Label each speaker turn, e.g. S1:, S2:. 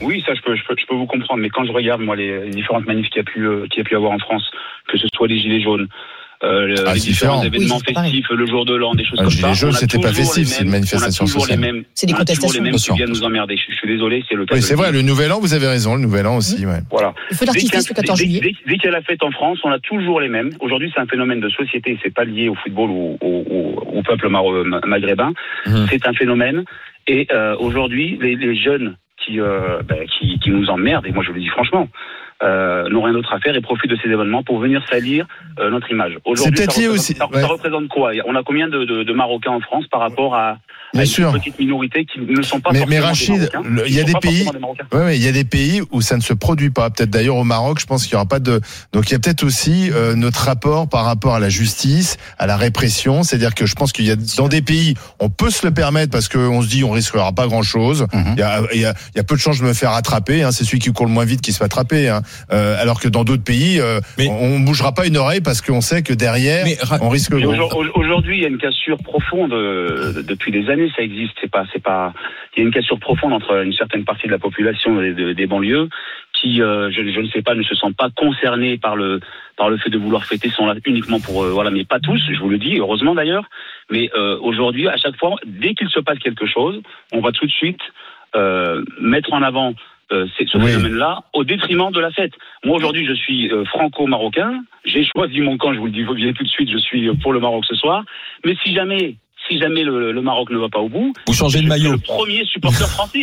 S1: Oui, ça, je peux vous comprendre. Mais quand je regarde, moi, les différentes manifs qu'il y a pu avoir en France, que ce soit les Gilets jaunes, les différents événements festifs, le jour de l'an, des choses comme ça.
S2: Les Gilets jaunes, c'était pas festif, c'est une manifestation sociale.
S3: C'est des protestations.
S1: On a toujours les mêmes qui viennent nous emmerder. Je suis désolé, c'est le cas.
S2: Oui, c'est vrai, le Nouvel An, vous avez raison, le Nouvel An aussi, ouais.
S1: Voilà.
S3: Le feu d'artifice le 14 juillet.
S1: Dès qu'il y a la fête en France, on a toujours les mêmes. Aujourd'hui, c'est un phénomène de société, c'est pas lié au football ou au peuple maghrébin. C'est un phénomène. Et aujourd'hui, les jeunes qui nous emmerdent, et moi je le dis franchement, n'ont rien d'autre à faire et profitent de ces événements pour venir salir notre image. Aujourd'hui, ça représente quoi ? On a combien de Marocains en France par rapport à une petite minorité qui ne sont pas forcément
S2: mais Rachid, il y a des pays, il y a des pays où ça ne se produit pas. Peut-être d'ailleurs au Maroc, je pense qu'il y aura pas de. Donc il y a peut-être aussi notre rapport par rapport à la justice, à la répression. C'est-à-dire que je pense qu'il y a dans des pays, on peut se le permettre parce qu'on se dit on risquera pas grand-chose. Il y a peu de chances de me faire attraper. Hein, c'est celui qui court le moins vite qui se fait attraper. Hein. Alors que dans d'autres pays, on bougera pas une oreille parce qu'on sait que derrière, on risque.
S1: Aujourd'hui, il y a une cassure profonde depuis des années. Ça existe. C'est pas. Il y a une cassure profonde entre une certaine partie de la population des banlieues qui, je ne sais pas, ne se sentent pas concernés par le fait de vouloir fêter, sont là uniquement pour mais pas tous. Je vous le dis, heureusement d'ailleurs. Mais aujourd'hui, à chaque fois, dès qu'il se passe quelque chose, on va tout de suite mettre en avant ce phénomène-là au détriment de la fête. Moi aujourd'hui je suis franco-marocain, j'ai choisi mon camp, je vous le dis tout de suite, je suis pour le Maroc ce soir, mais si jamais le Maroc ne va pas au bout,
S4: vous changez de maillot.
S1: Le premier supporter français.